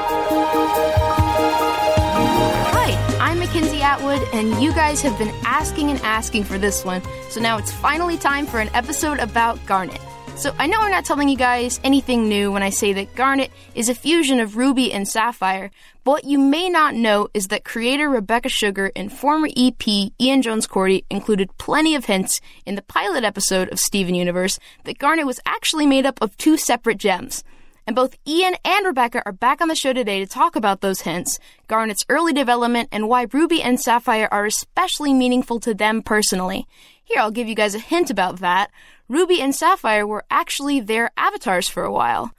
Hi, I'm Mackenzie Atwood, and you guys have been asking and asking for this one, so now it's finally time for an episode about Garnet. So I know I'm not telling you guys anything new when I say that Garnet is a fusion of Ruby and Sapphire, but what you may not know is that creator Rebecca Sugar and former EP Ian Jones-Cordy included plenty of hints in the pilot episode of Steven Universe that Garnet was actually made up of two separate gems. And both Ian and Rebecca are back on the show today to talk about those hints, Garnet's early development, and why Ruby and Sapphire are especially meaningful to them personally. Here, I'll give you guys a hint about that. Ruby and Sapphire were actually their avatars for a while.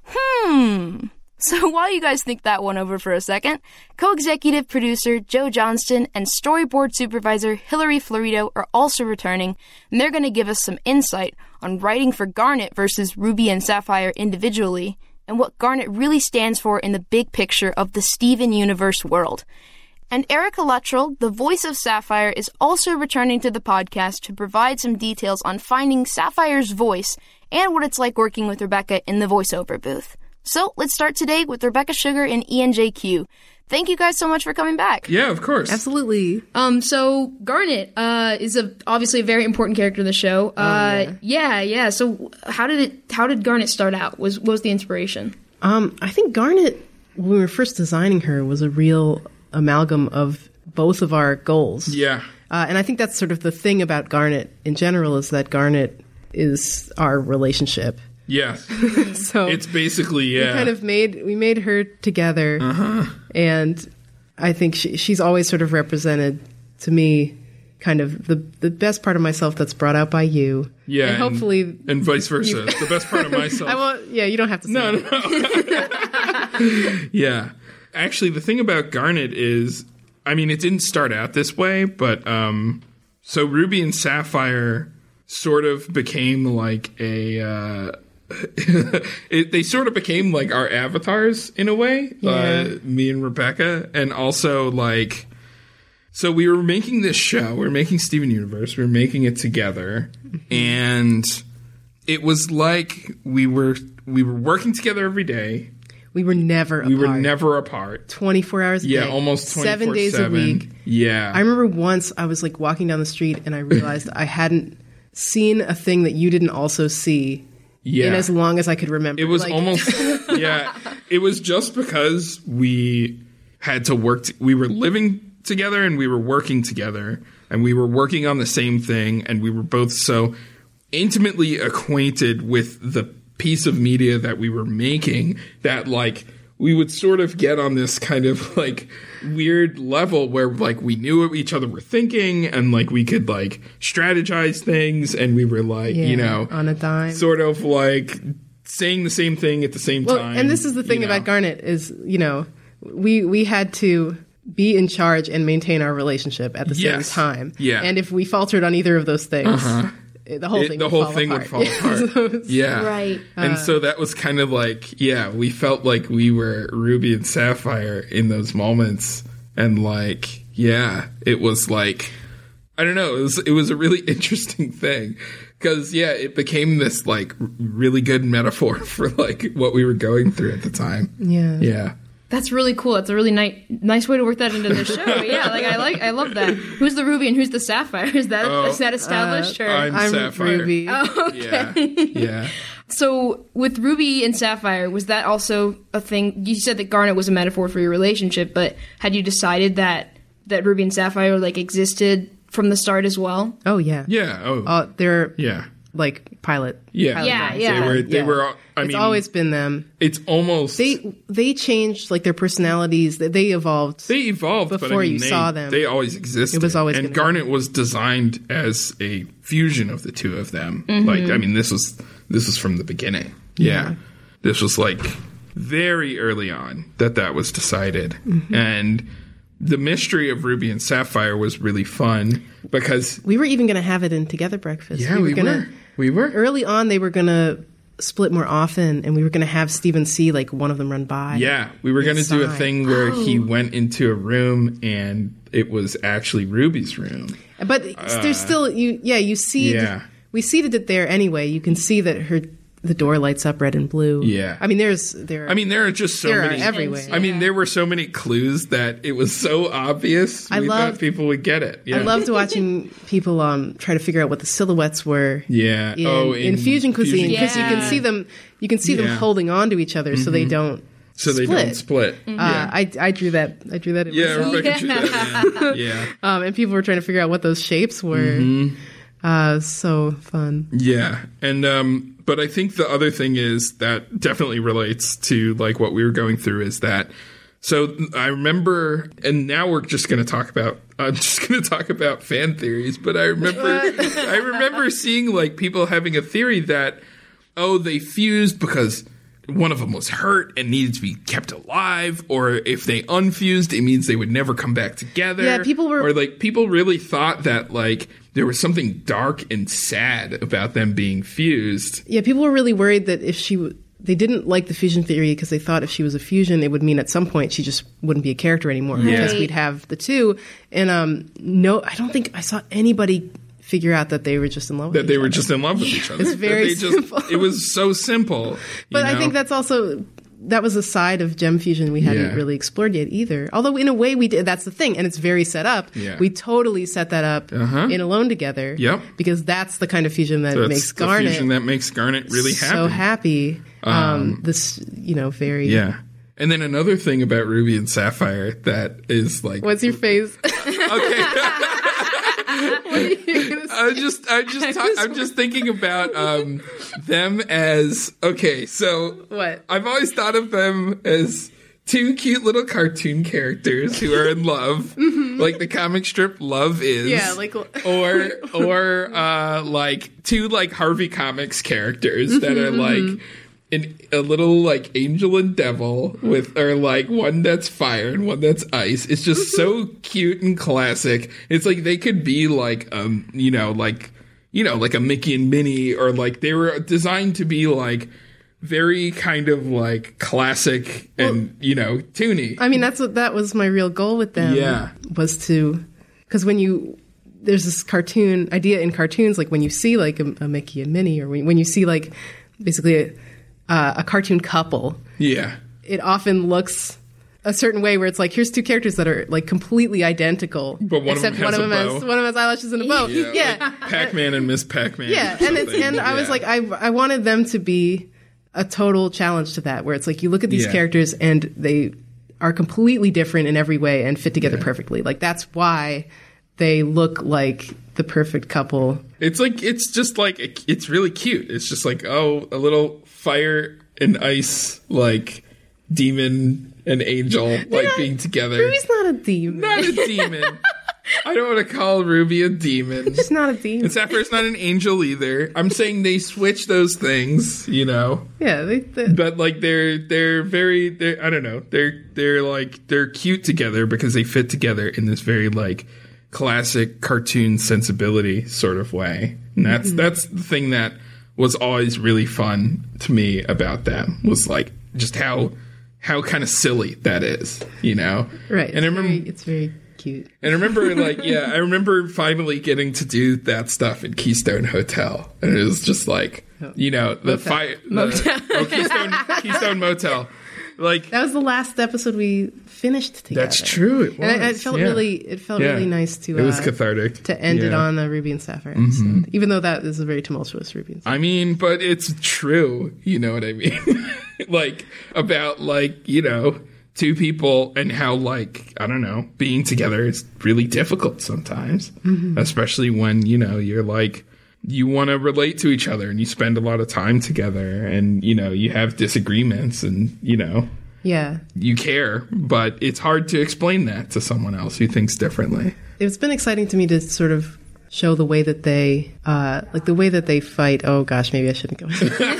So while you guys think that one over for a second, co-executive producer Joe Johnston and storyboard supervisor Hilary Florido are also returning, and they're going to give us some insight on writing for Garnet versus Ruby and Sapphire individually, and what Garnet really stands for in the big picture of the Steven Universe world. And Erica Luttrell, the voice of Sapphire, is also returning to the podcast to provide some details on finding Sapphire's voice and what it's like working with Rebecca in the voiceover booth. So let's start today with Rebecca Sugar and Ian JQ. Thank you guys so much for coming back. Yeah, of course. Absolutely. So Garnet is obviously a very important character in the show. Yeah. So how did Garnet start out? What was the inspiration? I think Garnet, when we were first designing her, was a real amalgam of both of our goals. Yeah. And I think that's sort of the thing about Garnet in general, is that Garnet is our relationship. Yeah. So it's basically, yeah. We made her together. And I think she's always sort of represented to me kind of the best part of myself that's brought out by you. Yeah. And hopefully. And vice versa. The best part of myself. You don't have to say that. No. Yeah. Actually, the thing about Garnet is, I mean, it didn't start out this way, but so Ruby and Sapphire sort of became like they sort of became like our avatars in a way, me and Rebecca, and also like, so we were making this show, we were making Steven Universe, we were making it together, and it was like we were working together every day. We were never apart. 24 hours a day. Yeah, almost 24/7. 7 days a week. Yeah. I remember once I was like walking down the street and I realized I hadn't seen a thing that you didn't also see in as long as I could remember. It was almost, it was just because we had to work, we were living together and we were working together and we were working on the same thing and we were both so intimately acquainted with the piece of media that we were making that like we would sort of get on this kind of like weird level where like we knew what each other were thinking and like we could like strategize things and we were like, you know, on a dime, sort of like saying the same thing at the same time. And this is the thing about Garnet is, you know, we had to be in charge and maintain our relationship at the same time. Yeah. And if we faltered on either of those things, the whole thing would fall apart. Yeah. Right. And so that was kind of like, we felt like we were Ruby and Sapphire in those moments. And like, it was like, I don't know, it was a really interesting thing. Because, it became this like really good metaphor for like what we were going through at the time. Yeah. Yeah. That's really cool. It's a really nice way to work that into the show. I love that. Who's the Ruby and who's the Sapphire? Is that established? I'm Sapphire. Ruby. Oh, okay. Yeah. So with Ruby and Sapphire, was that also a thing? You said that Garnet was a metaphor for your relationship, but had you decided that Ruby and Sapphire like existed from the start as well? Oh yeah. Yeah. Oh. They're like pilot. Yeah. Pilot Yeah. They were. It's always been them. It's almost they changed like their personalities. They evolved. They evolved before but, I mean, you saw them. They always existed. It was always, and Garnet was designed as a fusion of the two of them. Like, I mean, this was from the beginning. Yeah. This was like very early on that was decided, and the mystery of Ruby and Sapphire was really fun because we were even going to have it in Together Breakfast. Yeah, we were. Early on, they were going to split more often, and we were going to have Stephen see like one of them run by. Yeah, we were going to do a thing where he went into a room and it was actually Ruby's room. But there's still we seeded it there anyway. You can see that the door lights up red and blue. Yeah. I mean, there are just so there many. are everywhere. I mean, there were so many clues that it was so obvious. We thought people would get it. Yeah. I loved watching people try to figure out what the silhouettes were. Yeah. In fusion cuisine, because Yeah. you can see them. You can see them holding on to each other, so they don't. They don't split. Yeah. I drew that. I drew that. In myself. Rebecca drew that. Yeah. And people were trying to figure out what those shapes were. So fun. Yeah. And but I think the other thing is that definitely relates to like what we were going through is that. So I remember, and now we're just going to talk about. I'm just going to talk about fan theories. But I remember seeing like people having a theory that they fused because one of them was hurt and needed to be kept alive, or if they unfused, it means they would never come back together. Yeah, people really thought that like there was something dark and sad about them being fused. Yeah, people were really worried that if they didn't like the fusion theory because they thought if she was a fusion, it would mean at some point she just wouldn't be a character anymore because we'd have the two. And no, I don't think I saw anybody figure out that they were just in love with each other. That they were just in love with each other. It's very simple. It was so simple. But I think that was a side of gem fusion we hadn't really explored yet either. Although in a way we did. That's the thing. And it's very set up. Yeah. We totally set that up in Alone Together. Yep. Because that's the kind of fusion that makes Garnet. The fusion that makes Garnet really happy. So happy. Very... Yeah. And then another thing about Ruby and Sapphire that is like... What's your face? Okay. I'm just thinking about them as so what? I've always thought of them as two cute little cartoon characters who are in love, like the comic strip Love Is, or like two like Harvey Comics characters that are like a little like angel and devil or like one that's fire and one that's ice. It's just so cute and classic. It's like they could be like like a Mickey and Minnie, or like they were designed to be like very kind of like classic and toony. I mean, that was my real goal with them. Yeah, was to, because there's this cartoon idea in cartoons, like when you see like a Mickey and Minnie, or when you see like basically a cartoon couple, it often looks a certain way where it's like, here's two characters that are like completely identical, but one of them has eyelashes and a bow. Like Pac-Man and Miss Pac-Man. Yeah, and I was like, I wanted them to be a total challenge to that, where it's like you look at these characters and they are completely different in every way and fit together perfectly. Like that's why they look like the perfect couple. It's really cute. It's just like, a little fire and ice, like demon and angel, being together. Ruby's not a demon. Not a demon. I don't want to call Ruby a demon. She's not a demon. And Sapphire's not an angel either. I'm saying they switch those things, Yeah, but like they're very I don't know. They're cute together because they fit together in this very like classic cartoon sensibility sort of way. And that's the thing that was always really fun to me about them, was like just how kind of silly that is, Right. And it's very cute. And I remember I remember finally getting to do that stuff in Keystone Hotel. And it was just like, Keystone Motel. Like that was the last episode we finished together. That's true. It was. And it felt really nice to. It was cathartic to end it on a Ruby and Sapphire episode, even though that is a very tumultuous Ruby and Sapphire. I mean, but it's true. You know what I mean? Like about two people and how like I don't know, being together is really difficult sometimes, especially when you're like. You want to relate to each other and you spend a lot of time together and, you have disagreements and, you care, but it's hard to explain that to someone else who thinks differently. It's been exciting to me to sort of show the way that they, the way that they fight. Oh gosh, maybe I shouldn't go.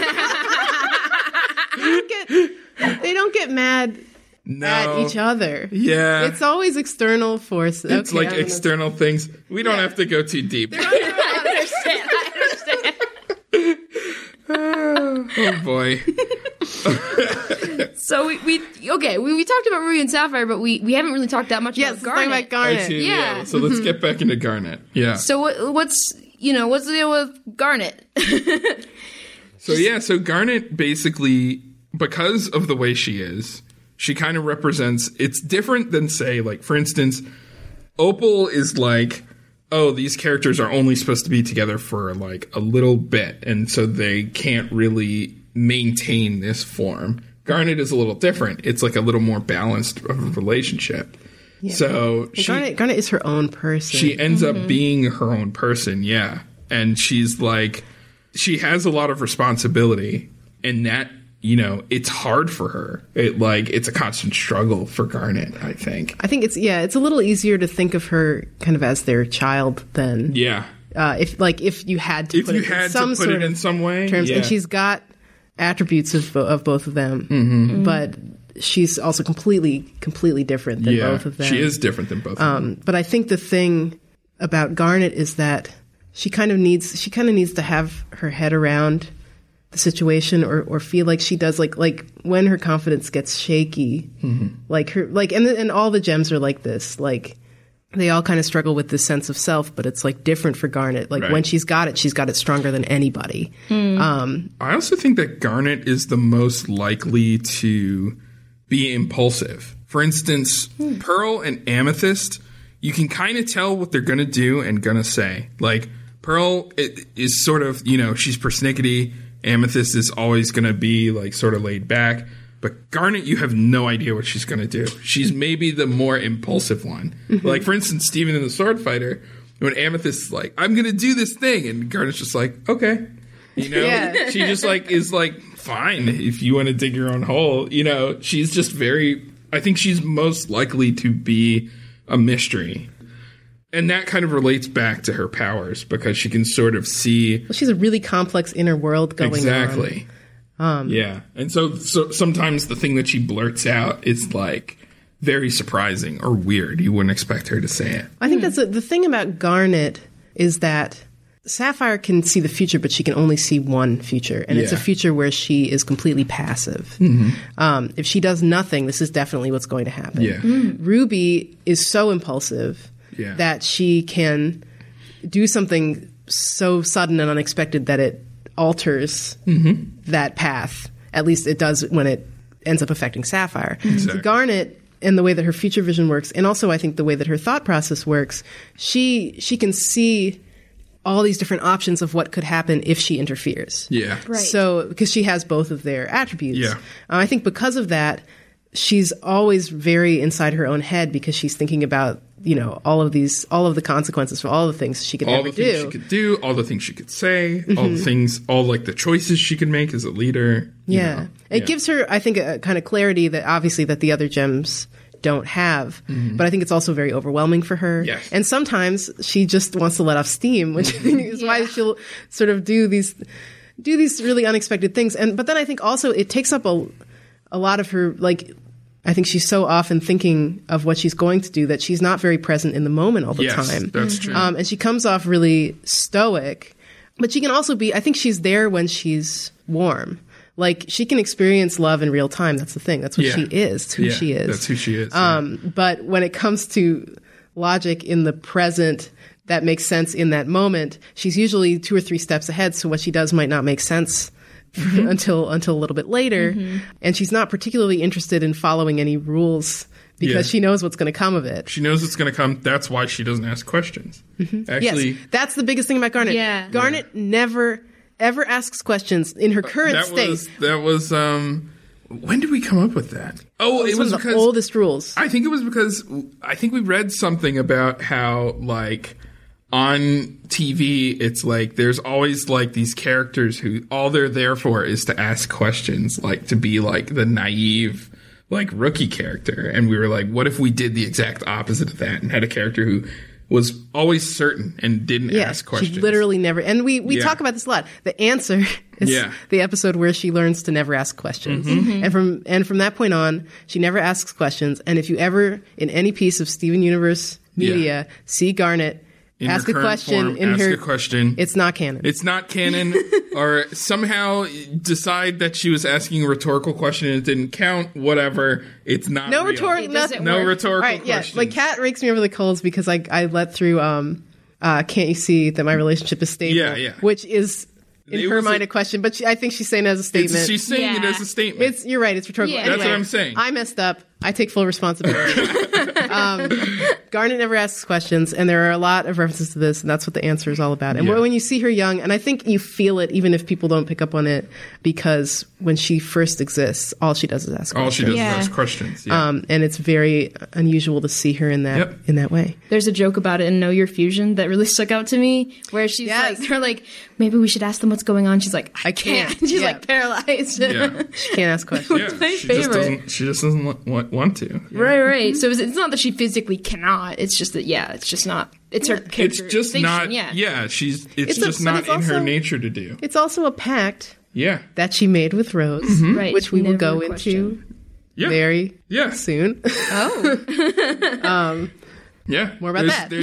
They don't get mad at each other. Yeah. It's always extromal forces. It's external things. We don't have to go too deep. I understand. Oh boy. So we talked about Ruby and Sapphire, but we haven't really talked that much about Garnet. About Garnet. Yeah. So let's get back into Garnet. Yeah. So what's the deal with Garnet? So Garnet basically, because of the way she is, she kind of represents, it's different than, say, like, for instance, Opal is like, oh, these characters are only supposed to be together for, like, a little bit, and so they can't really maintain this form. Garnet is a little different. It's, like, a little more balanced of a relationship. Yeah. So Garnet is her own person. She ends up being her own person, yeah. And she's, like, she has a lot of responsibility, and that, you know, it's hard for her. It's a constant struggle for Garnet, I think. I think it's a little easier to think of her kind of as their child than if you had to put it in some way terms. Yeah. And she's got attributes of both of them, but she's also completely different than both of them. She is different than both of them. But I think the thing about Garnet is that she kind of needs to have her head around the situation or feel like she does, like when her confidence gets shaky, and all the gems are like this, like they all kind of struggle with this sense of self, but it's like different for Garnet. Like when she's got it stronger than anybody. I also think that Garnet is the most likely to be impulsive. For instance, Pearl and Amethyst, you can kind of tell what they're going to do and going to say. Like Pearl is sort of, you know, she's persnickety. Amethyst is always going to be, like, sort of laid back. But Garnet, you have no idea what she's going to do. She's maybe the more impulsive one. Like, for instance, Steven in the Sword Fighter, when Amethyst is like, I'm going to do this thing. And Garnet's just like, okay. You know? She just, like, is like, fine, if you want to dig your own hole. You know, she's just I think she's most likely to be a mystery. And that kind of relates back to her powers because she can sort of see. Well, she's a really complex inner world going on. Exactly. Yeah. And so sometimes the thing that she blurts out is like very surprising or weird. You wouldn't expect her to say it. I think that's the thing about Garnet is that Sapphire can see the future, but she can only see one future. And it's a future where she is completely passive. If she does nothing, this is definitely what's going to happen. Yeah. Ruby is so impulsive. Yeah. That she can do something so sudden and unexpected that it alters that path. At least it does when it ends up affecting Sapphire. Exactly. So Garnet, and the way that her future vision works, and also I think the way that her thought process works, she can see all these different options of what could happen if she interferes. Yeah. Right. So, because she has both of their attributes. Yeah. I think because of that, she's always very inside her own head because she's thinking about, you know, all of the consequences for all the things she could ever do. All the things she could do, all the things she could say, all the things, all like the choices she can make as a leader. Yeah. It gives her, I think, a kind of clarity that obviously that the other gems don't have. But I think it's also very overwhelming for her. Yes. And sometimes she just wants to let off steam, which is why she'll sort of do these really unexpected things. But then I think also it takes up a lot of her, like, I think she's so often thinking of what she's going to do that she's not very present in the moment all the time. That's true. And she comes off really stoic, but she can also be, I think she's there when she's warm. Like, she can experience love in real time. That's the thing. That's what she is. It's who she is. That's who she is. But when it comes to logic in the present that makes sense in that moment, she's usually 2 or 3 steps ahead. So what she does might not make sense until a little bit later. And she's not particularly interested in following any rules because she knows what's going to come of it. She knows what's going to come. That's why she doesn't ask questions. Actually, yes, that's the biggest thing about Garnet. Yeah. Garnet never ever asks questions in her current state. That was when did we come up with that? Oh, it was one of the oldest rules. I think it was because I think we read something about how, like, on TV, it's like there's always like these characters who all they're there for is to ask questions, like to be like the naive, like rookie character. And we were like, what if we did the exact opposite of that and had a character who was always certain and didn't ask questions? She literally never. And we talk about this a lot. The answer is the episode where she learns to never ask questions. And from that point on, she never asks questions. And if you ever in any piece of Steven Universe media see Garnet ask a question it's not canon. It's not canon. Or somehow decide that she was asking a rhetorical question and it didn't count. Whatever. It's not no real. Rhetorical right, questions. Like Kat rakes me over the coals because I let through Can't You See That My Relationship is Stable? Yeah. Which is in her mind a question, but I think she's saying it as a statement. She's saying it as a statement. You're right. It's rhetorical. Yeah. Anyway, that's what I'm saying. I messed up. I take full responsibility. Garnet never asks questions, and there are a lot of references to this, and that's what the answer is all about. And when you see her young, and I think you feel it even if people don't pick up on it, because when she first exists, all she does is ask questions. All she does is ask questions. Yeah. And it's very unusual to see her in that in that way. There's a joke about it in Know Your Fusion that really stuck out to me, where she's like, they're like, maybe we should ask them what's going on. She's like, I can't. She's like paralyzed. Yeah. She can't ask questions. Yeah. My favorite. She just doesn't want to. Yeah. Right. So it's not that she physically cannot. It's just that, it's just not. It's her character. It's just not. Yeah. It's just not in her nature to do. It's also a pact. Yeah. That she made with Rose, right? Which we will go into very soon. Oh. Yeah. More about that.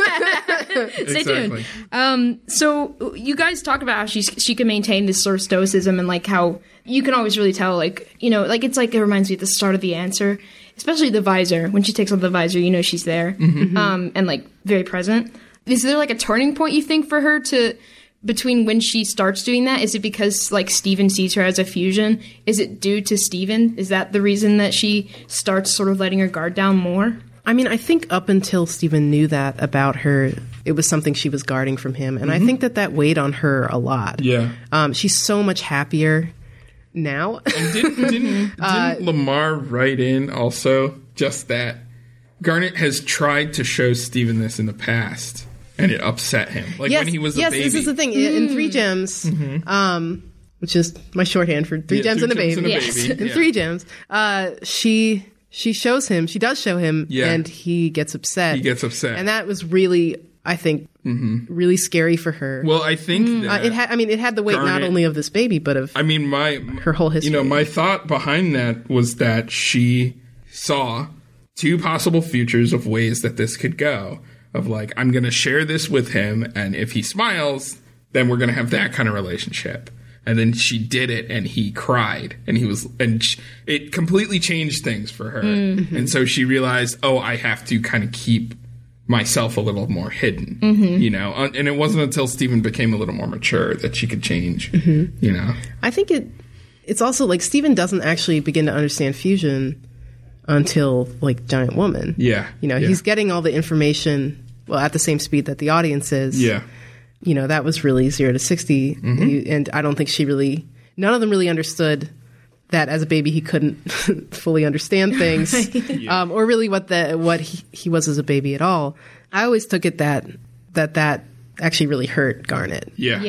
Stay tuned. So you guys talk about how she can maintain this sort of stoicism, and like how you can always really tell, like, you know, like it's like it reminds me at the start of The Answer, especially the visor. When she takes off the visor, you know she's there, and like very present. Is there like a turning point you think for her between when she starts doing that? Is it because like Steven sees her as a fusion? Is it due to Steven? Is that the reason that she starts sort of letting her guard down more? I mean, I think up until Steven knew that about her, it was something she was guarding from him. And I think that weighed on her a lot. Yeah. She's so much happier now. And didn't Lamar write in also just that Garnet has tried to show Steven this in the past, and it upset him. Like when he was a baby. Yes, this is the thing. In 3 Gems, which is my shorthand for 3 Gems and a Baby. In 3 Gems, she shows him, she does show him, and he gets upset. And that was really, I think, really scary for her. Well, I think that it had the weight not only of this baby, but of her whole history. You know, my thought behind that was that she saw 2 possible futures of ways that this could go. Of like, I'm going to share this with him, and if he smiles, then we're going to have that kind of relationship. And then she did it, and he cried, and it completely changed things for her. And so she realized, I have to kind of keep myself a little more hidden, you know. And it wasn't until Steven became a little more mature that she could change, you know. I think it's also like Steven doesn't actually begin to understand fusion until like Giant Woman. Yeah, you know, he's getting all the information at the same speed that the audience is. Yeah. You know, that was really 0 to 60. And I don't think none of them really understood that as a baby he couldn't fully understand things, or really what he was as a baby at all. I always took it that actually really hurt Garnet. Yeah.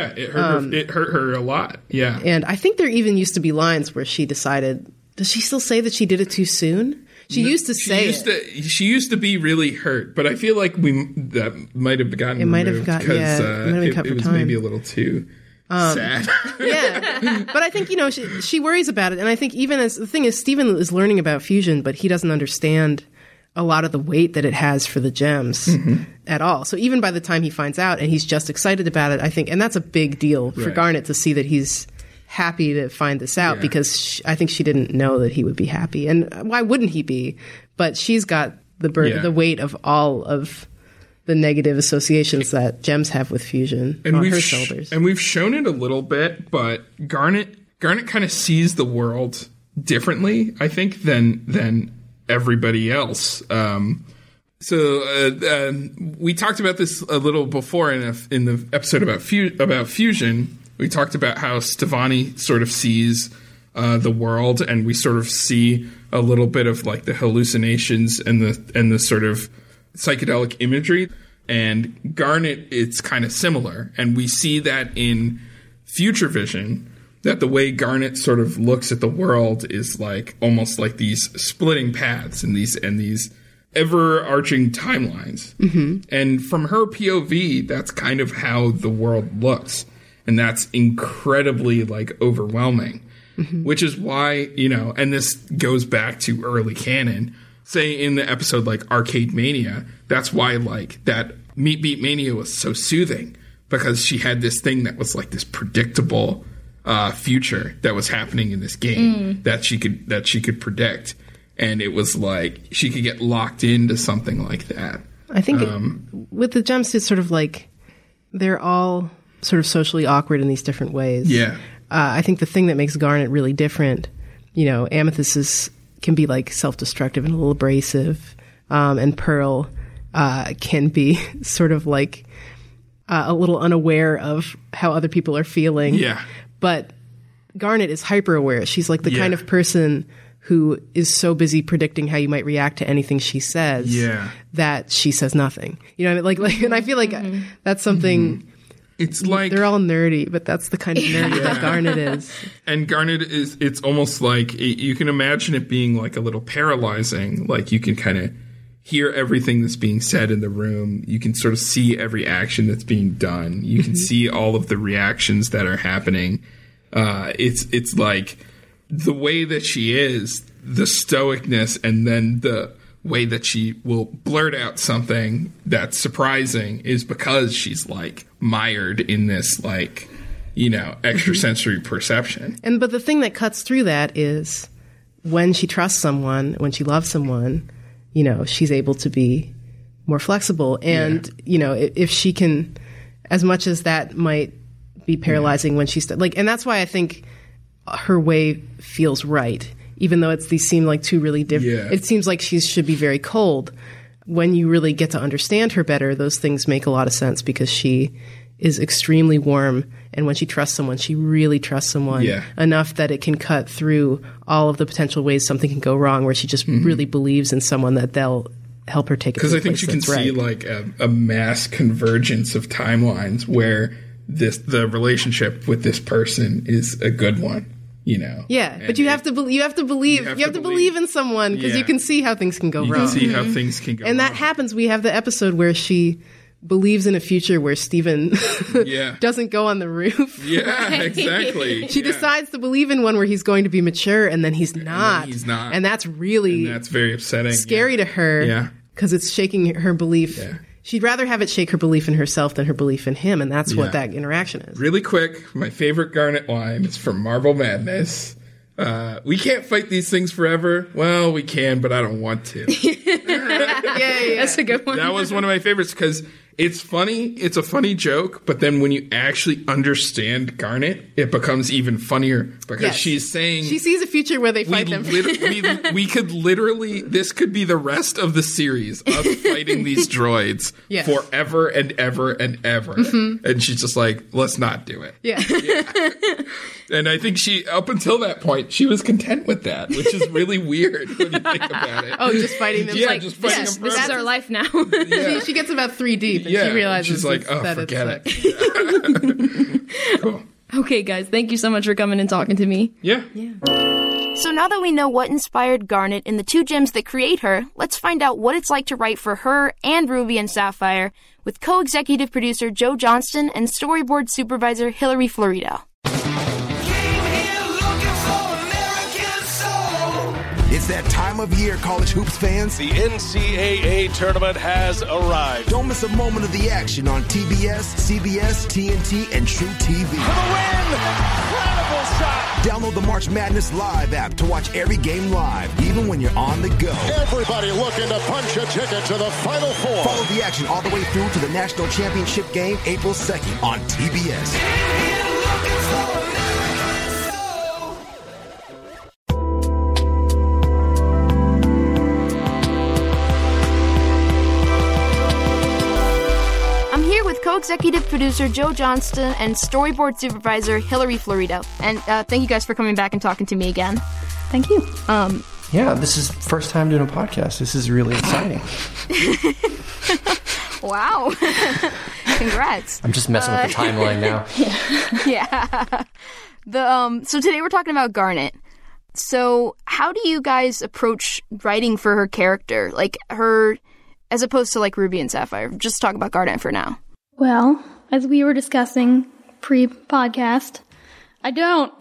It hurt her a lot. Yeah. And I think there even used to be lines where she decided, does she still say that she did it too soon? She used to say it. She used to be really hurt, but I feel like that might have gotten removed because it was maybe a little too sad. Yeah, but I think, you know, she worries about it, and I think even as the thing is, Steven is learning about fusion, but he doesn't understand a lot of the weight that it has for the gems at all. So even by the time he finds out and he's just excited about it, I think, and that's a big deal for Garnet to see that he's happy to find this out, because I think she didn't know that he would be happy, and why wouldn't he be? But she's got the weight of all of the negative associations that gems have with fusion on her shoulders. And we've shown it a little bit, but Garnet kind of sees the world differently, I think, than everybody else. So we talked about this a little before in the episode about fusion. We talked about how Stevonnie sort of sees the world, and we sort of see a little bit of like the hallucinations and the sort of psychedelic imagery. And Garnet, it's kind of similar, and we see that in Future Vision, that the way Garnet sort of looks at the world is like almost like these splitting paths and these ever-arching timelines. And from her POV, that's kind of how the world looks. And that's incredibly, like, overwhelming. Which is why, you know, and this goes back to early canon. Say in the episode, like, Arcade Mania, that's why, like, that Meat Beat Mania was so soothing. Because she had this thing that was, like, this predictable future that was happening in this game that she could predict. And it was like, she could get locked into something like that. I think with the gems, it's sort of like, they're all sort of socially awkward in these different ways. Yeah. I think the thing that makes Garnet really different, Amethyst can be like self-destructive and a little abrasive, and Pearl can be sort of like a little unaware of how other people are feeling. Yeah. But Garnet is hyper aware. She's like the kind of person who is so busy predicting how you might react to anything she says that she says nothing. You know what I mean? Like, and I feel like that's something. It's like they're all nerdy, but that's the kind of nerdy that Garnet is. And Garnet is, it's almost like you can imagine it being like a little paralyzing. Like you can kind of hear everything that's being said in the room. You can sort of see every action that's being done. You can see all of the reactions that are happening. It's like the way that she is, the stoicness, and then the way that she will blurt out something that's surprising is because she's like mired in this like, extrasensory perception. But the thing that cuts through that is when she trusts someone, when she loves someone, she's able to be more flexible. And, if she can, as much as that might be paralyzing when she's and that's why I think her way feels right. Even though these seem like two really different, it seems like she should be very cold. When you really get to understand her better, those things make a lot of sense because she is extremely warm. And when she trusts someone, she really trusts someone enough that it can cut through all of the potential ways something can go wrong, where she just really believes in someone that they'll help her take it to the place. Because I think she can see like a mass convergence of timelines where the relationship with this person is a good one. But you have to believe in someone because you can see how things can go wrong. You can see how things can go wrong. And that happens. We have the episode where she believes in a future where Steven doesn't go on the roof. Yeah, exactly. She decides to believe in one where he's going to be mature, and then he's not. And that's really that's very upsetting. Scary to her. Yeah. Because it's shaking her belief. Yeah. She'd rather have it shake her belief in herself than her belief in him, and that's what that interaction is. Really quick, my favorite Garnet line is from Marble Madness. We can't fight these things forever. Well, we can, but I don't want to. That's a good one. That was one of my favorites because it's funny. It's a funny joke, but then when you actually understand Garnet, it becomes even funnier because she's saying she sees a future where they fight them. We could literally, this could be the rest of the series of fighting these droids forever and ever and ever. And she's just like, let's not do it. Yeah. And I think up until that point, she was content with that, which is really weird when you think about it. Oh, just fighting them. Yeah, just fighting them forever. This is our life now. She gets about 3 deep, and she realizes she's like, oh, forget it. Cool. Okay, guys, thank you so much for coming and talking to me. Yeah. So now that we know what inspired Garnet and the two gems that create her, let's find out what it's like to write for her and Ruby and Sapphire with co-executive producer Joe Johnston and storyboard supervisor Hilary Florido. It's that time of year, college hoops fans. The NCAA tournament has arrived. Don't miss a moment of the action on TBS, CBS, TNT, and True TV. For the win! Incredible shot! Download the March Madness Live app to watch every game live, even when you're on the go. Everybody looking to punch a ticket to the Final Four. Follow the action all the way through to the National Championship game April 2nd on TBS. Co-executive producer Joe Johnston and storyboard supervisor Hilary Florido. And thank you guys for coming back and talking to me again. Thank you. Yeah, this is first time doing a podcast. This is really exciting. Wow. Congrats. I'm just messing with the timeline now. Yeah. So today we're talking about Garnet. So how do you guys approach writing for her character? Like her, as opposed to like Ruby and Sapphire? Just talk about Garnet for now. Well, as we were discussing pre-podcast, I don't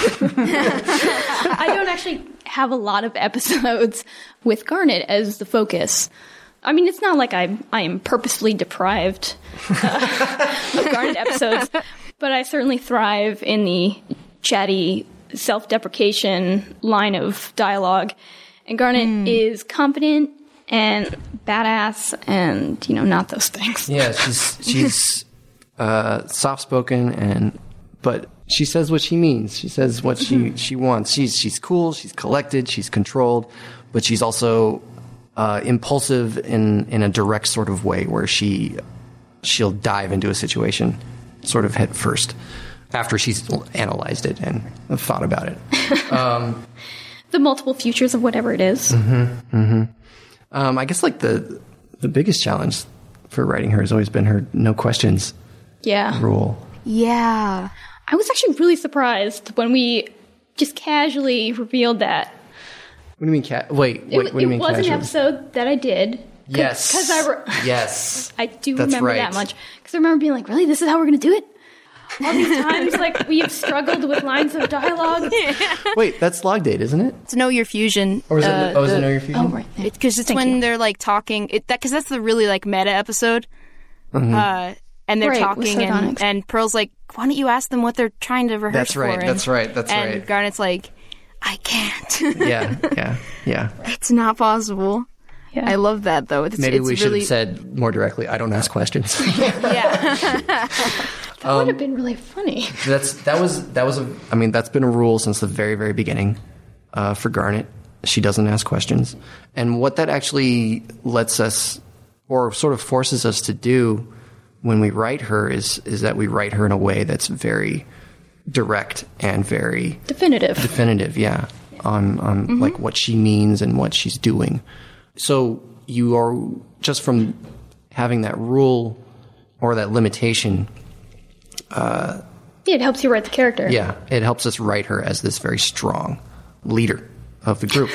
actually have a lot of episodes with Garnet as the focus. I mean, it's not like I am purposely deprived of Garnet episodes, but I certainly thrive in the chatty, self-deprecation line of dialogue. And Garnet is confident and badass and, not those things. Yeah, she's soft-spoken, but she says what she means. She says what she wants. She's cool. She's collected. She's controlled, but she's also impulsive in a direct sort of way where she'll dive into a situation sort of head first after she's analyzed it and thought about it. The multiple futures of whatever it is. I guess like the biggest challenge for writing her has always been her no questions rule. Yeah. I was actually really surprised when we just casually revealed that. What do you mean what do you mean it was casually? an episode that I did. Yes. Yes. I do That's remember right. that much. Because I remember being like, really? This is how we're going to do it? All these times, like, we've struggled with lines of dialogue. Wait, that's Log Date, isn't it? It's Know Your Fusion. Or is it Know Your Fusion? Oh, right. Because it's when they're like talking. Because that's the really like meta episode. And they're Right, with talking, sardonics. and Pearl's like, "Why don't you ask them what they're trying to rehearse That's right. for?" That's right. That's and right. Garnet's like, "I can't. Yeah. It's not possible." Yeah. I love that though. Maybe it's we should really, have said more directly, I don't ask questions. yeah. That would have been really funny. That's been a rule since the very, very beginning for Garnet. She doesn't ask questions. And what that actually lets us, or sort of forces us to do when we write her is that we write her in a way that's very direct and very definitive, yeah, on like what she means and what she's doing. So you are, just from having that rule or that limitation, It helps you write the character. yeah, it helps us write her as this very strong leader of the group.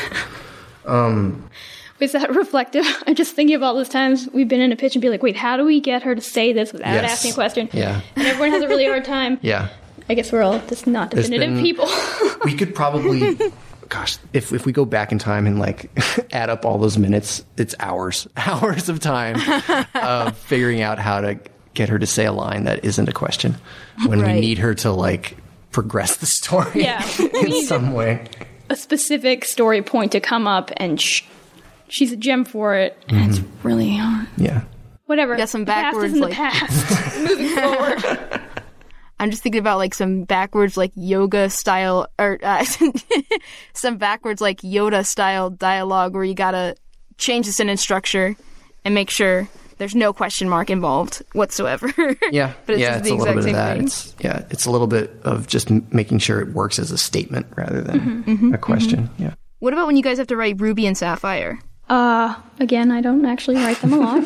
Is that reflective? I'm just thinking of all those times we've been in a pitch and be like, wait, how do we get her to say this without Yes. asking a question? Yeah. And everyone has a really hard time. Yeah. I guess we're all just not definitive people. We could probably, gosh, if we go back in time and like add up all those minutes, it's hours of time of figuring out how to get her to say a line that isn't a question when we need her to like progress the story Yeah. in some way. A specific story point to come up, and she's a gem for it. And it's really hard. Yeah. Whatever. Got some The past backwards, is in the like- past. Moving forward. I'm just thinking about like some backwards like yoga style or some backwards like Yoda style dialogue where you gotta change the sentence structure and make sure there's no question mark involved whatsoever. Yeah. But it's yeah, just it's the a little bit exact of same that. thing. It's a little bit of just making sure it works as a statement rather than a question. Yeah. What about when you guys have to write Ruby and Sapphire? Again, I don't actually write them a lot.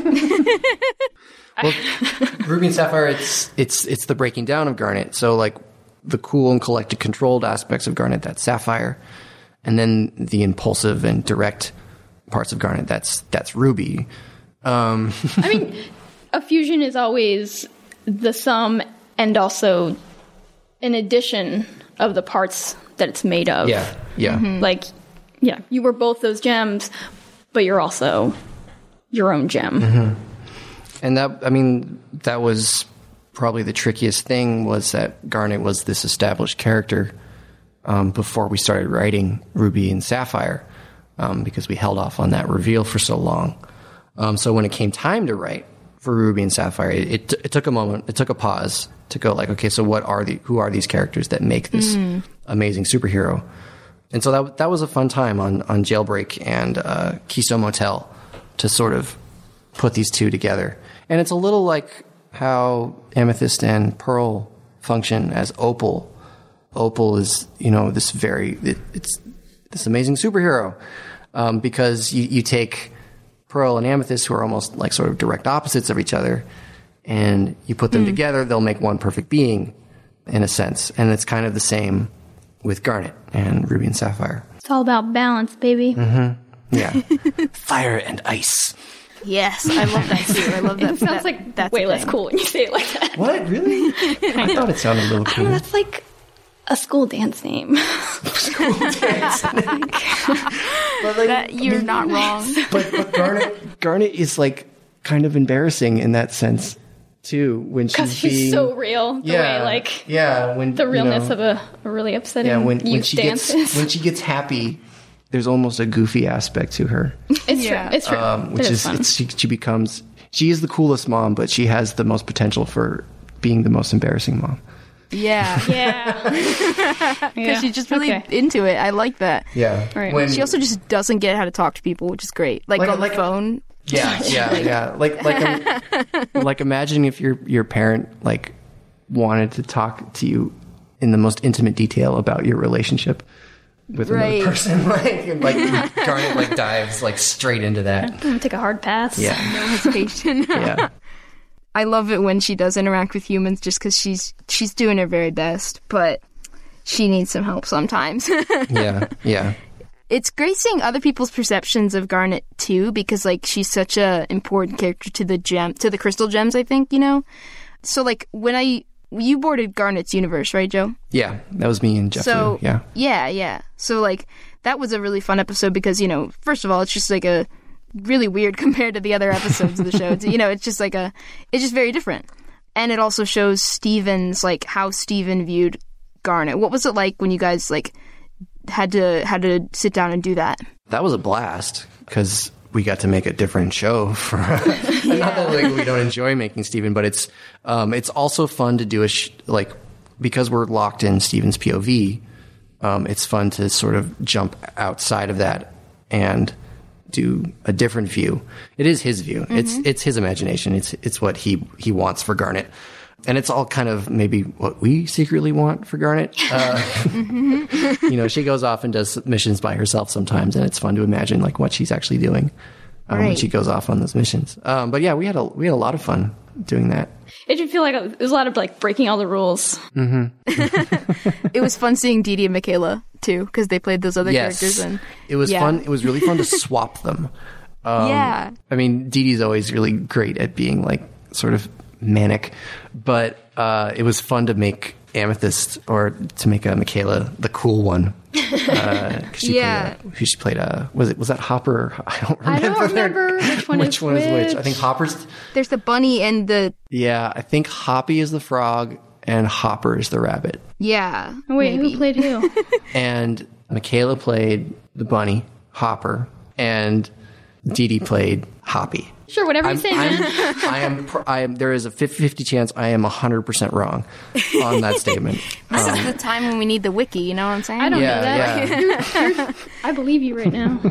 Well, Ruby and Sapphire, it's the breaking down of Garnet. So like the cool and collected, controlled aspects of Garnet, that's Sapphire, and then the impulsive and direct parts of Garnet, that's Ruby. I mean, a fusion is always the sum and also an addition of the parts that it's made of. Yeah. Like, yeah, you were both those gems, but you're also your own gem. And that was probably the trickiest thing, was that Garnet was this established character before we started writing Ruby and Sapphire, because we held off on that reveal for so long. So when it came time to write for Ruby and Sapphire, it took a moment, it took a pause to go like, okay, so who are these characters that make this amazing superhero? And so that was a fun time on Jailbreak and Keystone Motel to sort of put these two together. And it's a little like how Amethyst and Pearl function as Opal. Opal is, it's this amazing superhero, because you take Pearl and Amethyst, who are almost like sort of direct opposites of each other, and you put them together, they'll make one perfect being, in a sense. And it's kind of the same with Garnet and Ruby and Sapphire. It's all about balance, baby. Yeah. Fire and ice. Yes, I love that too. I love that. It sounds like that's way a less thing. colike you say it like that. What? Really? I thought it sounded a little cool. That's like a school dance name. You're not wrong. But Garnet is like kind of embarrassing in that sense too, when Because she's so real. The way, like, when the realness of a really upsetting when youth she dances. when she gets happy, there's almost a goofy aspect to her, It's true. It's true. which It is fun. she is the coolest mom, but she has the most potential for being the most embarrassing mom. Yeah. Yeah. Because she's just really into it. I like that. Yeah. Right. She also just doesn't get how to talk to people, which is great. Like on the phone. Yeah. Like imagine if your parent like wanted to talk to you in the most intimate detail about your relationship with another person. like Garnet like dives like straight into that. I'm gonna take a hard pass. Yeah. No hesitation. Yeah. I love it when she does interact with humans just because she's doing her very best, but she needs some help sometimes. Yeah. It's great seeing other people's perceptions of Garnet too, because like she's such a important character to the crystal gems, I think, you know? So like you boarded Garnet's universe, right, Joe? Yeah, that was me and Jeff. So Liu, yeah. So like that was a really fun episode because, you know, first of all, it's just like a really weird compared to the other episodes of the show. You know, it's just very different. And it also shows Steven's, like, how Steven viewed Garnet. What was it like when you guys, like, had to sit down and do that? That was a blast, because we got to make a different show for not that like, we don't enjoy making Steven, but it's also fun to do because we're locked in Steven's POV, it's fun to sort of jump outside of that and do a different view. It is his view. Mm-hmm. It's his imagination. It's what he wants for Garnet. And it's all kind of maybe what we secretly want for Garnet. You know, she goes off and does missions by herself sometimes, and it's fun to imagine like what she's actually doing when she goes off on those missions. But yeah, we had a lot of fun doing that. It did feel like it was a lot of like breaking all the rules. Mm-hmm. It was fun seeing Dee Dee and Michaela too, because they played those other characters. And it was fun. It was really fun to swap them. I mean, Dee Dee's always really great at being like sort of manic, but it was fun to make Amethyst, or to make Michaela the cool one. She played was that Hopper? I don't remember which one is which. I think Hopper's. There's the bunny and the. Yeah, I think Hoppy is the frog and Hopper is the rabbit. Yeah. Oh, wait, maybe. who played who? And Michaela played the bunny, Hopper, and Dee Dee played Hoppy. Sure, whatever you say, man. I am. There is a 50-50 chance I am 100% wrong on that statement. This is the time when we need the wiki. You know what I'm saying? I don't know that. I believe you right now.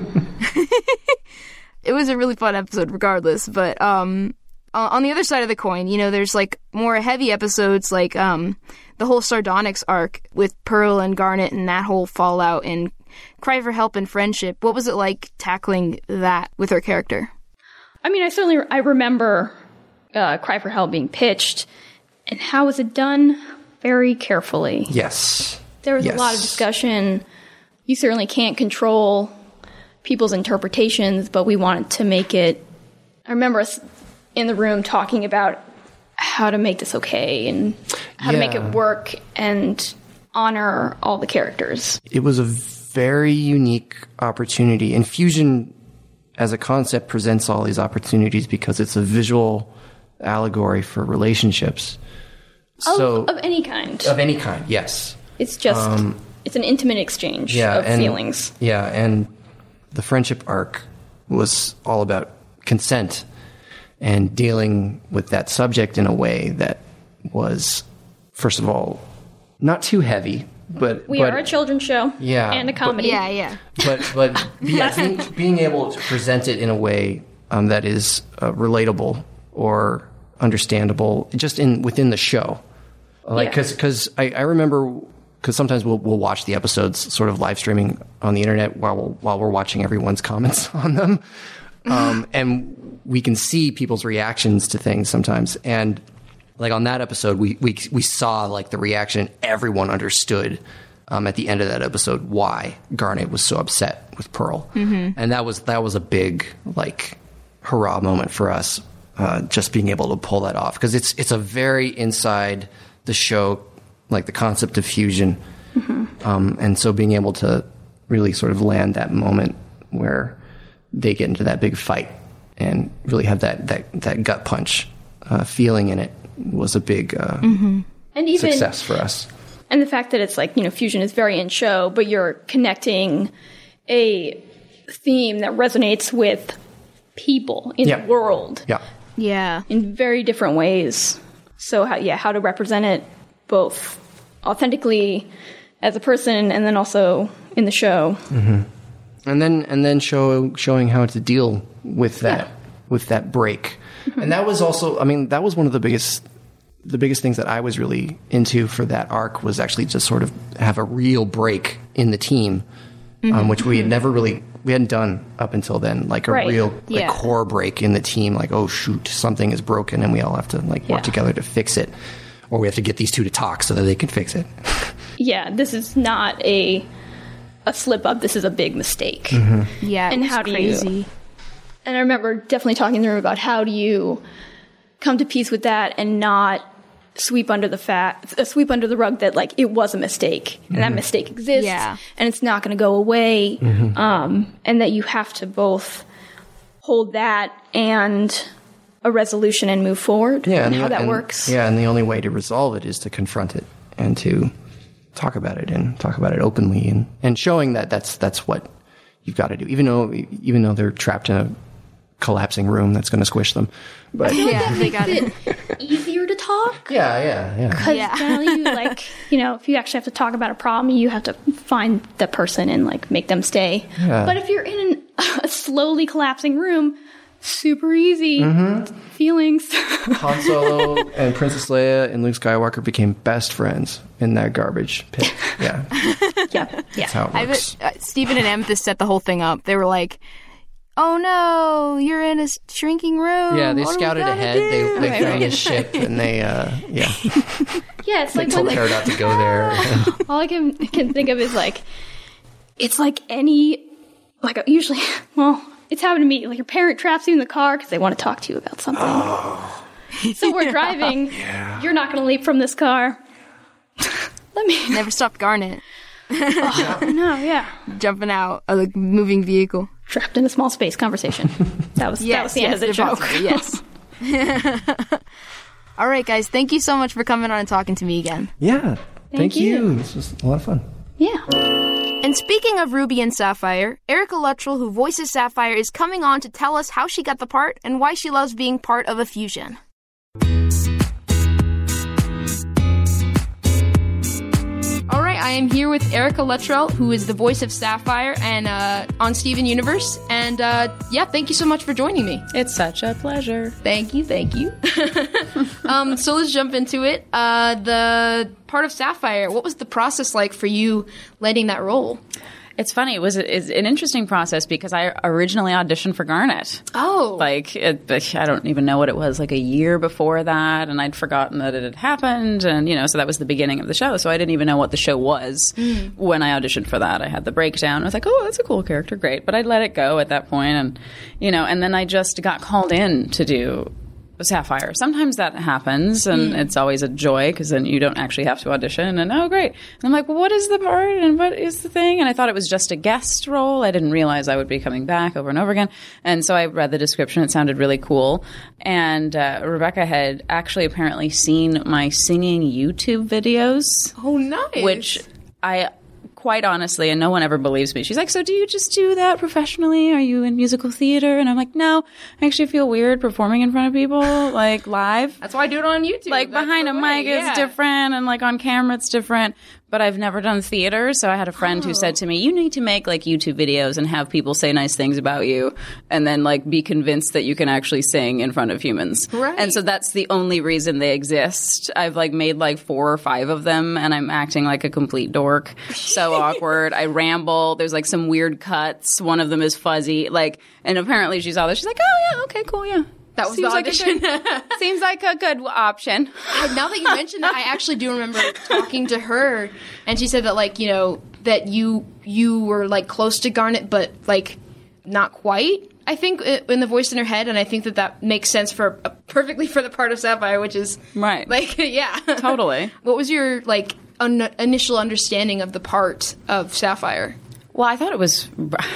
It was a really fun episode, regardless. But on the other side of the coin, you know, there's like more heavy episodes, like the whole Sardonyx arc with Pearl and Garnet and that whole fallout and Cry for Help and Friendship. What was it like tackling that with her character? I mean, I remember Cry for Help being pitched, and how was it done? Very carefully. Yes. There was a lot of discussion. You certainly can't control people's interpretations, but we wanted to make it. I remember us in the room talking about how to make this okay and how to make it work and honor all the characters. It was a very unique opportunity. And Fusion, as a concept, presents all these opportunities because it's a visual allegory for relationships. Of any kind. Of any kind, yes. It's just, it's an intimate exchange of feelings. Yeah, and the friendship arc was all about consent and dealing with that subject in a way that was, first of all, not too heavy. But we are a children's show, and a comedy. But being able to present it in a way that is relatable or understandable, just within the show, like because I remember, because sometimes we'll watch the episodes sort of live streaming on the internet while we're watching everyone's comments on them, and we can see people's reactions to things sometimes. And like on that episode, we saw like the reaction. Everyone understood at the end of that episode why Garnet was so upset with Pearl, and that was a big like hurrah moment for us, just being able to pull that off, because it's a very inside the show, like the concept of fusion, and so being able to really sort of land that moment where they get into that big fight and really have that gut punch feeling in it was a big and even success for us. And the fact that it's like, you know, fusion is very in show, but you're connecting a theme that resonates with people in the world. Yeah. In very different ways. So how to represent it both authentically as a person and then also in the show. Mm-hmm. And then showing how to deal with that break. Mm-hmm. And that was also, I mean, that was one of the biggest things that I was really into for that arc was actually just sort of have a real break in the team, which we hadn't done up until then, like a real core break in the team. Like, oh shoot, something is broken and we all have to work together to fix it. Or we have to get these two to talk so that they can fix it. Yeah, this is not a slip up. This is a big mistake. Mm-hmm. Yeah, and how crazy. And I remember definitely talking to her about how do you come to peace with that and not sweep under the rug that it was a mistake and that mistake exists and it's not going to go away, and that you have to both hold that and a resolution and move forward. And how that works. Yeah, and the only way to resolve it is to confront it and to talk about it openly and showing that that's what you've got to do, even though they're trapped in a collapsing room that's going to squish them. But they got it easier to talk. Yeah. Because generally, if you actually have to talk about a problem, you have to find the person and make them stay. Yeah. But if you're in a slowly collapsing room, super easy feelings. Han Solo and Princess Leia and Luke Skywalker became best friends in that garbage pit. Yeah. That's how it works. Stephen and Amethyst set the whole thing up. They were like, oh no, you're in a shrinking room. Yeah, they scouted ahead. They found a ship and they, it's they told Hera not to go there. All I can think of is it's usually, it's happened to me. Your parent traps you in the car because they want to talk to you about something. Oh. So we're driving. Yeah. You're not going to leap from this car. Let me. Never stopped Garnet. No, yeah. Jumping out of the moving vehicle. Trapped in a small space conversation. That was the end of the joke. Yes. All right, guys. Thank you so much for coming on and talking to me again. Yeah. Thank you. This was a lot of fun. Yeah. And speaking of Ruby and Sapphire, Erica Luttrell, who voices Sapphire, is coming on to tell us how she got the part and why she loves being part of a fusion. All right, I am here with Erica Luttrell, who is the voice of Sapphire and on Steven Universe. And thank you so much for joining me. It's such a pleasure. Thank you. So let's jump into it. The part of Sapphire, what was the process like for you landing that role? It's funny. It's an interesting process because I originally auditioned for Garnet. Oh. I don't even know what it was, a year before that, and I'd forgotten that it had happened, and, so that was the beginning of the show, so I didn't even know what the show was when I auditioned for that. I had the breakdown. I was like, oh, that's a cool character, great, but I'd let it go at that point, and, and then I just got called in to do Sapphire. Sometimes that happens, and it's always a joy because then you don't actually have to audition. And oh, great! And I'm like, well, what is the part and what is the thing? And I thought it was just a guest role. I didn't realize I would be coming back over and over again. And so I read the description. It sounded really cool. And Rebecca had actually apparently seen my singing YouTube videos. Oh, nice! Which I. Quite honestly, and no one ever believes me. She's like, so do you just do that professionally? Are you in musical theater? And I'm like, no, I actually feel weird performing in front of people, live. That's why I do it on YouTube. Behind a mic is different, and on camera it's different. But I've never done theater, so I had a friend who said to me, you need to make YouTube videos and have people say nice things about you, and then be convinced that you can actually sing in front of humans. Right. And so that's the only reason they exist. I've made 4 or 5 of them, and I'm acting like a complete dork. So awkward. I ramble. There's some weird cuts. One of them is fuzzy. And apparently she saw this. She's like, oh yeah, okay, cool, yeah. That was the audition. Seems like a good option. Now that you mentioned that, I actually do remember talking to her, and she said that that you were close to Garnet, but not quite. I think in the voice in her head, and I think that makes sense perfectly for the part of Sapphire, which is right. Yeah, totally. What was your initial understanding of the part of Sapphire? Well, I thought it was.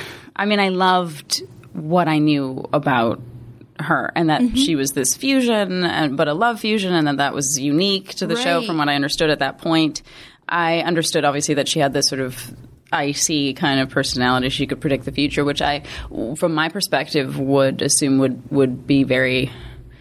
I loved what I knew about her, and that she was this fusion, but a love fusion, and that was unique to the show from what I understood at that point. I understood, obviously, that she had this sort of icy kind of personality. She could predict the future, which I, from my perspective, would assume would be very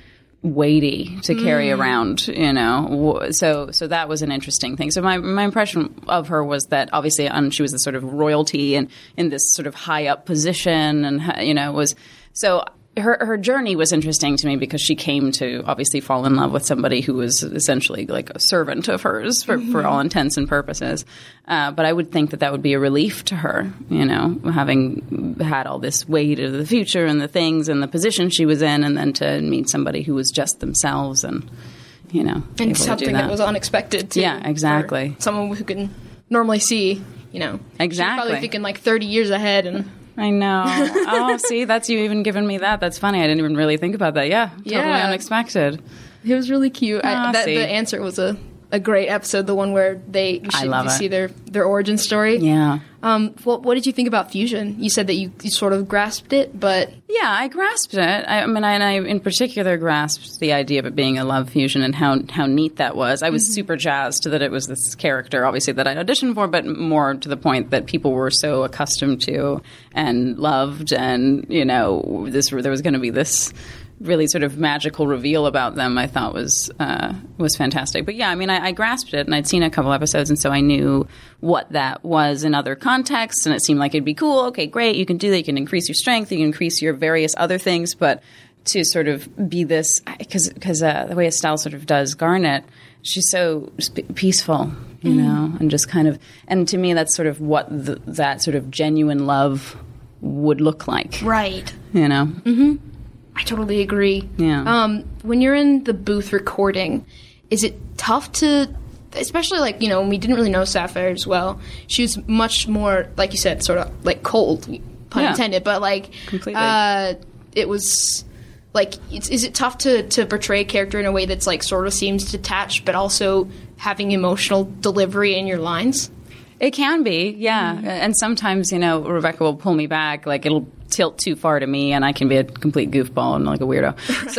weighty to carry around, you know. So that was an interesting thing. So my impression of her was that obviously she was this sort of royalty and in this sort of high up position, and you know, was so. Her journey was interesting to me because she came to obviously fall in love with somebody who was essentially like a servant of hers for all intents and purposes. But I would think that would be a relief to her, you know, having had all this weight of the future and the things and the position she was in, and then to meet somebody who was just themselves and, you know, and something that was unexpected too. Yeah, exactly. Someone who can normally see, you know, exactly. She's probably thinking like 30 years ahead and. I know. Oh, see, that's you even giving me that. That's funny. I didn't even really think about that. Yeah, totally unexpected. It was really cute. The answer was a great episode, the one where you see their origin story. Yeah. What did you think about fusion? You said that you sort of grasped it, but... Yeah, I grasped it. I mean, I in particular grasped the idea of it being a love fusion and how neat that was. I was super jazzed that it was this character, obviously, that I'd auditioned for, but more to the point that people were so accustomed to and loved, and, you know, there was going to be this really sort of magical reveal about them. I thought was fantastic. But yeah, I mean, I grasped it, and I'd seen a couple episodes, and so I knew what that was in other contexts, and it seemed like it'd be cool. Okay, great, you can do that. You can increase your strength. You can increase your various other things, but to sort of be this, because the way Estelle sort of does Garnet, she's so peaceful, you know, and just kind of, and to me, that's sort of what that sort of genuine love would look like. Right. You know? Mm-hmm. I totally agree. Yeah. When you're in the booth recording, is it tough to, especially like, you know, when we didn't really know Sapphire as well, she was much more, like you said, sort of like cold, pun intended, but like, completely. It was like, is it tough to portray a character in a way that's like sort of seems detached, but also having emotional delivery in your lines? It can be, yeah. And sometimes, you know, Rebecca will pull me back, like it'll tilt too far to me, and I can be a complete goofball and like a weirdo.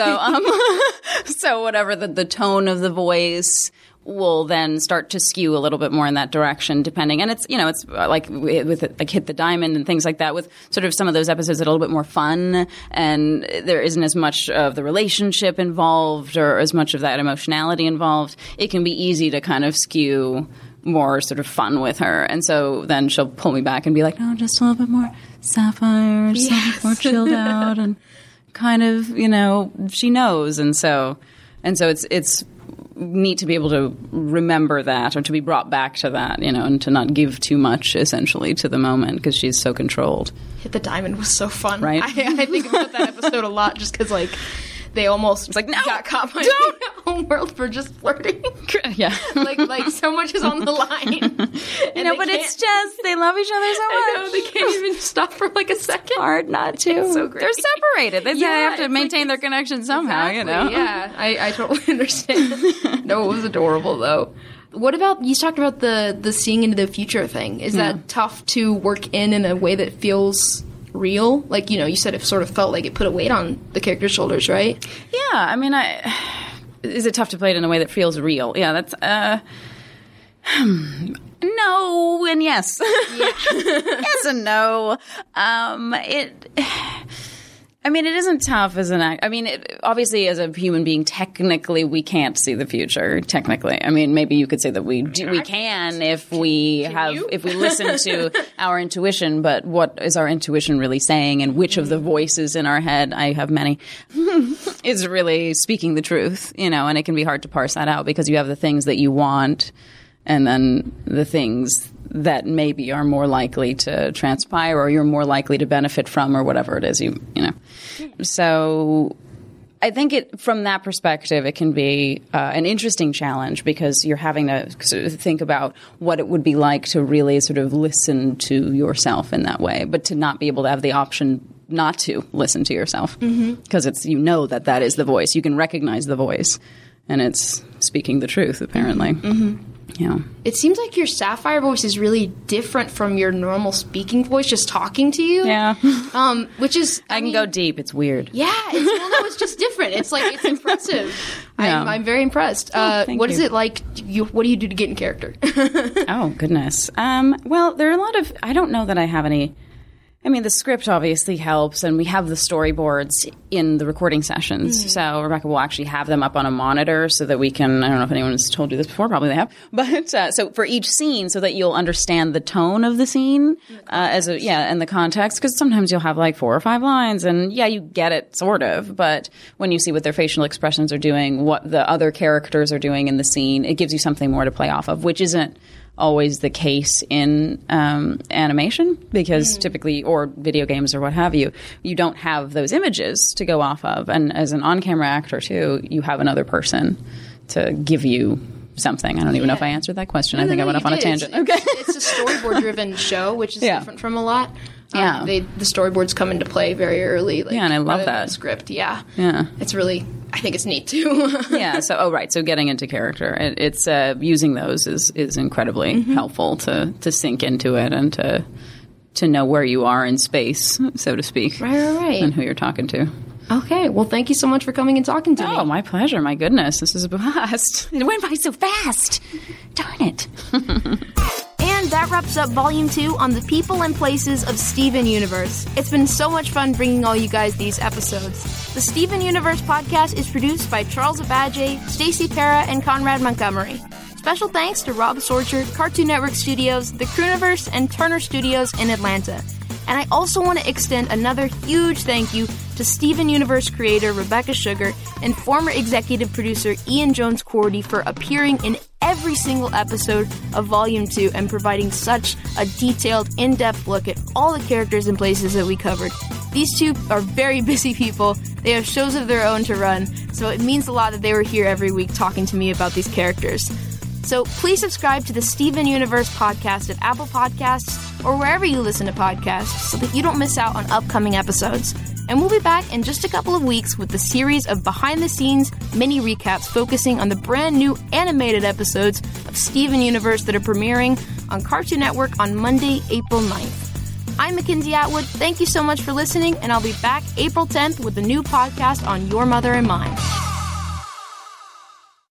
Right. So whatever the tone of the voice will then start to skew a little bit more in that direction, depending. And it's, you know, it's like with like Hit the Diamond and things like that, with sort of some of those episodes that are a little bit more fun, and there isn't as much of the relationship involved or as much of that emotionality involved. It can be easy to kind of skew more sort of fun with her. And so then she'll pull me back and be like, no, just a little bit more Sapphire, just a little bit more chilled out, and kind of, you know, she knows. And so it's neat to be able to remember that, or to be brought back to that, you know, and to not give too much essentially to the moment, because she's so controlled. Hit the Diamond was so fun. Right? I think about that episode a lot, just because like they almost got caught by the homeworld for just flirting. Yeah. like so much is on the line. You know, but it's just, they love each other so much. I know, they can't even stop for like a second. It's hard not to. It's so great. They're separated. They have to maintain their connection somehow, exactly, you know? Yeah, I totally understand. No, it was adorable, though. What about, you talked about the seeing into the future thing. Is that tough to work in a way that feels real? Like, you know, you said it sort of felt like it put a weight on the character's shoulders, right? Yeah, I mean, is it tough to play it in a way that feels real? Yeah, that's, no and yes. Yeah. Yes and no. It isn't tough as an act. I mean, obviously, as a human being, technically, we can't see the future. Technically, I mean, maybe you could say that we can if we listen to our intuition. But what is our intuition really saying, and which of the voices in our head, I have many, is really speaking the truth? You know, and it can be hard to parse that out, because you have the things that you want, and then the things that maybe are more likely to transpire, or you're more likely to benefit from, or whatever it is, you know. So I think from that perspective, it can be an interesting challenge, because you're having to sort of think about what it would be like to really sort of listen to yourself in that way, but to not be able to have the option not to listen to yourself, because it's, you know, that is the voice. You can recognize the voice, and it's speaking the truth, apparently. Yeah. It seems like your Sapphire voice is really different from your normal speaking voice, just talking to you. Yeah. Which is, I can go deep. It's weird. Yeah. It's just different. It's like, it's impressive. Yeah. I'm very impressed. What is it like? What do you do to get in character? Oh, goodness. Well, there are a lot of, I don't know that I have any I mean, the script obviously helps, and we have the storyboards in the recording sessions. So Rebecca will actually have them up on a monitor so that we can, I don't know if anyone's told you this before, probably they have, but so for each scene so that you'll understand the tone of the scene and the context, because sometimes you'll have like 4 or 5 lines, and you get it sort of, but when you see what their facial expressions are doing, what the other characters are doing in the scene, it gives you something more to play off of, which isn't always the case in animation, because typically, or video games or what have you, you don't have those images to go off of. And as an on-camera actor too, you have another person to give you something. I don't even know if I answered that question. I think I went off on a tangent. It's a storyboard-driven show, which is different from a lot. The storyboards come into play very early. And I love that. Script, It's really, I think it's neat too. So getting into character, it's using those is incredibly helpful to sink into it and to know where you are in space, so to speak. Right. And who you're talking to. Okay, well, thank you so much for coming and talking to me. Oh, my pleasure. My goodness, this is a blast. It went by so fast. Darn it. And that wraps up Volume 2 on the people and places of Steven Universe. It's been so much fun bringing all you guys these episodes. The Steven Universe podcast is produced by Charles Abadje, Stacey Para, and Conrad Montgomery. Special thanks to Rob Sorcher, Cartoon Network Studios, The Crooniverse, and Turner Studios in Atlanta. And I also want to extend another huge thank you to Steven Universe creator Rebecca Sugar and former executive producer Ian Jones-Cordy for appearing in every single episode of Volume 2 and providing such a detailed, in-depth look at all the characters and places that we covered. These two are very busy people. They have shows of their own to run, so it means a lot that they were here every week talking to me about these characters. So please subscribe to the Steven Universe podcast at Apple Podcasts or wherever you listen to podcasts so that you don't miss out on upcoming episodes. And we'll be back in just a couple of weeks with a series of behind-the-scenes mini recaps focusing on the brand new animated episodes of Steven Universe that are premiering on Cartoon Network on Monday, April 9th. I'm Mackenzie Atwood. Thank you so much for listening, and I'll be back April 10th with a new podcast on Your Mother and Mine.